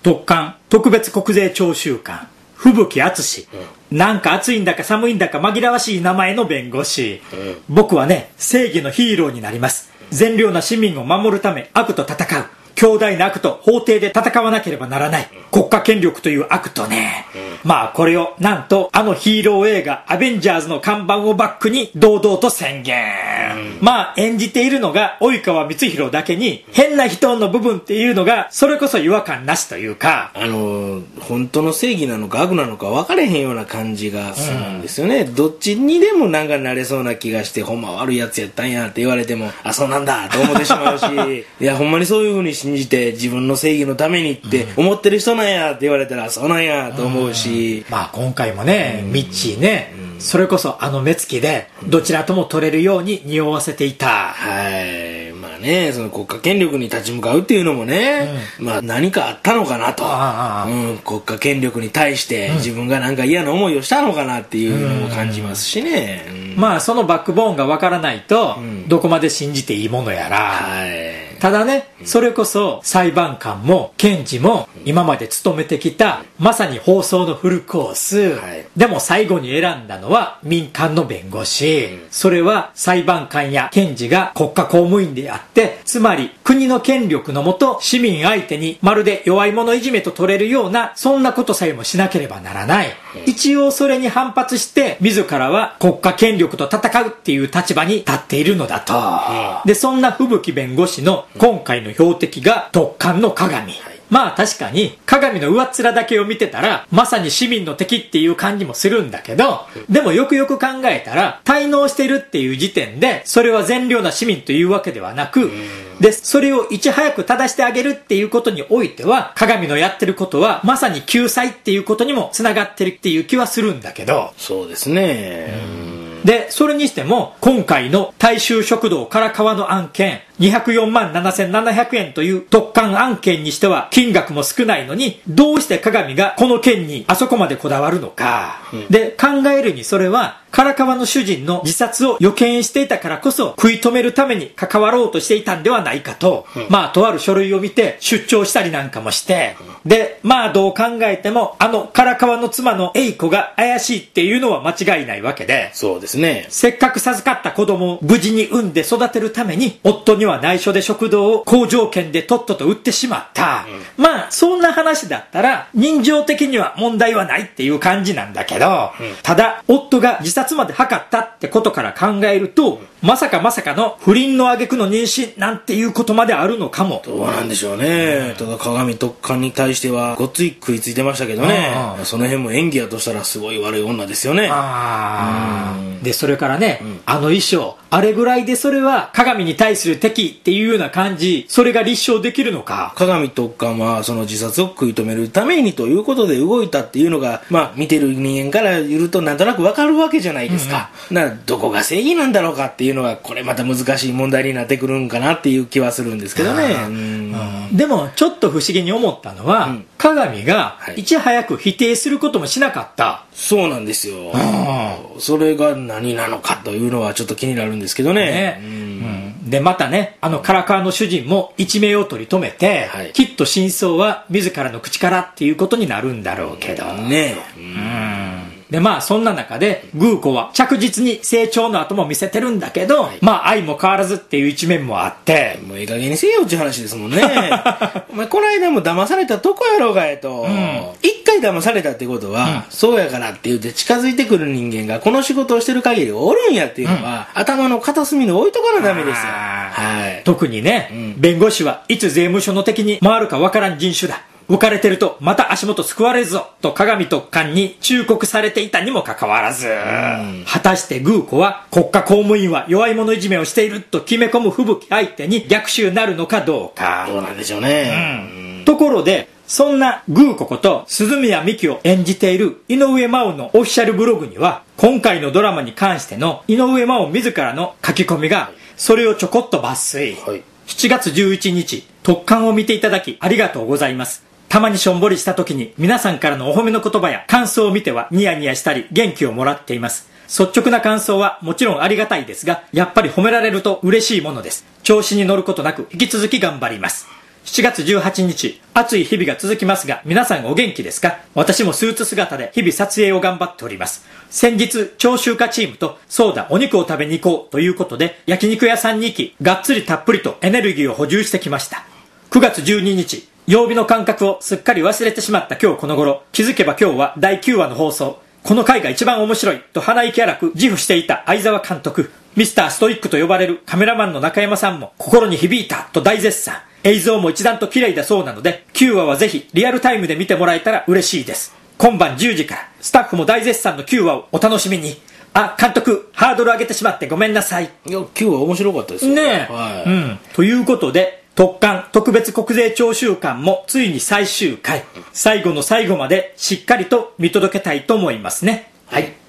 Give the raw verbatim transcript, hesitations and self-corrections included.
特艦特別国税徴収官吹雪敦、うん、なんか暑いんだか寒いんだか紛らわしい名前の弁護士、うん、僕はね正義のヒーローになります。善良な市民を守るため悪と戦う、強大な悪と法廷で戦わなければならない、国家権力という悪とね、うん、まあこれをなんとあのヒーロー映画アベンジャーズの看板をバックに堂々と宣言、うん、まあ演じているのが及川光弘だけに変な人の部分っていうのがそれこそ違和感なしというか、 あの本当の正義なのか悪なのか分かれへんような感じがするんですよね、うん、どっちにでもなんかなれそうな気がして、ほんま悪いやつやったんやって言われてもあそうなんだと思ってしまうしいやほんまにそういう風に信じて自分の正義のためにって思ってる人なんやって言われたらそうなんやと思うし、 うん、まあ今回もね、うん、ミッチーね、うん、それこそあの目つきでどちらとも取れるように匂わせていた、 はい、まあね、その国家権力に立ち向かうっていうのもね、うん、まあ何かあったのかなと、うん、国家権力に対して自分がなんか嫌な思いをしたのかなっていうのも感じますしね、 うんうん、まあそのバックボーンがわからないとどこまで信じていいものやら、はい、ただね、それこそ裁判官も検事も今まで務めてきたまさに法曹のフルコース、はい、でも最後に選んだのは民間の弁護士、うん、それは裁判官や検事が国家公務員であって、つまり国の権力のもと市民相手にまるで弱い者いじめと取れるようなそんなことさえもしなければならない、うん、一応それに反発して自らは国家権力と戦うっていう立場に立っているのだと、うん、でそんな吹雪弁護士の今回の標的が特艦の鏡、はい、まあ確かに鏡の上っ面だけを見てたらまさに市民の敵っていう感じもするんだけど、でもよくよく考えたら滞納してるっていう時点でそれは善良な市民というわけではなく、でそれをいち早く正してあげるっていうことにおいては鏡のやってることはまさに救済っていうことにもつながってるっていう気はするんだけど、 そうですね、 でそれにしても今回の大衆食堂唐川の案件にひゃくよんまんななせんななひゃくえんという特艦案件にしては金額も少ないのに、どうして鏡がこの件にあそこまでこだわるのか、うん、で考えるにそれは唐川の主人の自殺を予見していたからこそ食い止めるために関わろうとしていたんではないかと、うん、まあとある書類を見て出張したりなんかもして、うん、でまあどう考えてもあの唐川の妻の英子が怪しいっていうのは間違いないわけで、 そうですね、 せっかく授かった子供を無事に産んで育てるために夫には内緒で食堂を好条件でとっとと売ってしまった、うん、まあそんな話だったら人情的には問題はないっていう感じなんだけど、うん、ただ夫が自殺まで図ったってことから考えると、うん、まさかまさかの不倫の挙句の妊娠なんていうことまであるのかも。 どうなんでしょうね、うん、ただ鏡特艦に対してはごっつい食いついてましたけどね、うん、その辺も演技やとしたらすごい悪い女ですよね。 あ、うん、でそれからね、うん、あの衣装あれぐらいでそれは鏡に対する敵っていうような感じ、それが立証できるのか。 鏡特艦はその自殺を食い止めるためにということで動いたっていうのが、まあ見てる人間から言うとなんとなくわかるわけじゃないですか、うんうん、などこが正義なんだろうかっていうのがこれまた難しい問題になってくるんかなっていう気はするんですけどね、うんうん、でもちょっと不思議に思ったのは、うん、鏡がいち早く否定することもしなかった、はい、 そうなんですよ、うん、それが何なのかというのはちょっと気になるんですけどね、ね、うんうん、でまたねあの唐川の主人も一命を取り留めて、はい、きっと真相は自らの口からっていうことになるんだろうけどね、うん、でまあそんな中でグーコは着実に成長の後も見せてるんだけど、はい、まあ愛も変わらずっていう一面もあって、 もういい加減にせよっていう話ですもんねお前この間も騙されたとこやろうがえと、うん、一回騙されたってことは、うん、そうやからって言って近づいてくる人間がこの仕事をしてる限りおるんやっていうのは、うん、頭の片隅に置いとかなダメですよ、 はい、特にね、うん、弁護士はいつ税務署の敵に回るかわからん人種だ、浮かれてるとまた足元救われるぞと鏡特艦に忠告されていたにもかかわらず、うん、果たしてグーコは国家公務員は弱い者いじめをしていると決め込む吹雪相手に逆襲なるのかどうか。 どうなんでしょうね、 うん、ところでそんなグーコこと鈴宮美紀を演じている井上真央のオフィシャルブログには今回のドラマに関しての井上真央自らの書き込みがそれをちょこっと抜粋、はい、しちがつじゅういちにち特艦を見ていただきありがとうございます。たまにしょんぼりした時に皆さんからのお褒めの言葉や感想を見てはニヤニヤしたり元気をもらっています。率直な感想はもちろんありがたいですが、やっぱり褒められると嬉しいものです。調子に乗ることなく引き続き頑張ります。 しちがつじゅうはちにち、暑い日々が続きますが、皆さんお元気ですか？私もスーツ姿で日々撮影を頑張っております。先日、長州華チームと、そうだ、お肉を食べに行こうということで、焼肉屋さんに行き、がっつりたっぷりとエネルギーを補充してきました。くがつじゅうににち、曜日の感覚をすっかり忘れてしまった今日この頃、気づけば今日はだいきゅうわの放送。この回が一番面白いと鼻息荒く自負していた相沢監督。ミスターストイックと呼ばれるカメラマンの中山さんも心に響いたと大絶賛。映像も一段と綺麗だそうなので、きゅうわはぜひリアルタイムで見てもらえたら嬉しいです。今晩じゅうじからスタッフも大絶賛のきゅうわをお楽しみに。あ、監督、ハードル上げてしまってごめんなさい。 いや、きゅうわ面白かったですよねえ、はい、うん。ということで、特艦特別国税徴収官もついに最終回。最後の最後までしっかりと見届けたいと思いますね。はい。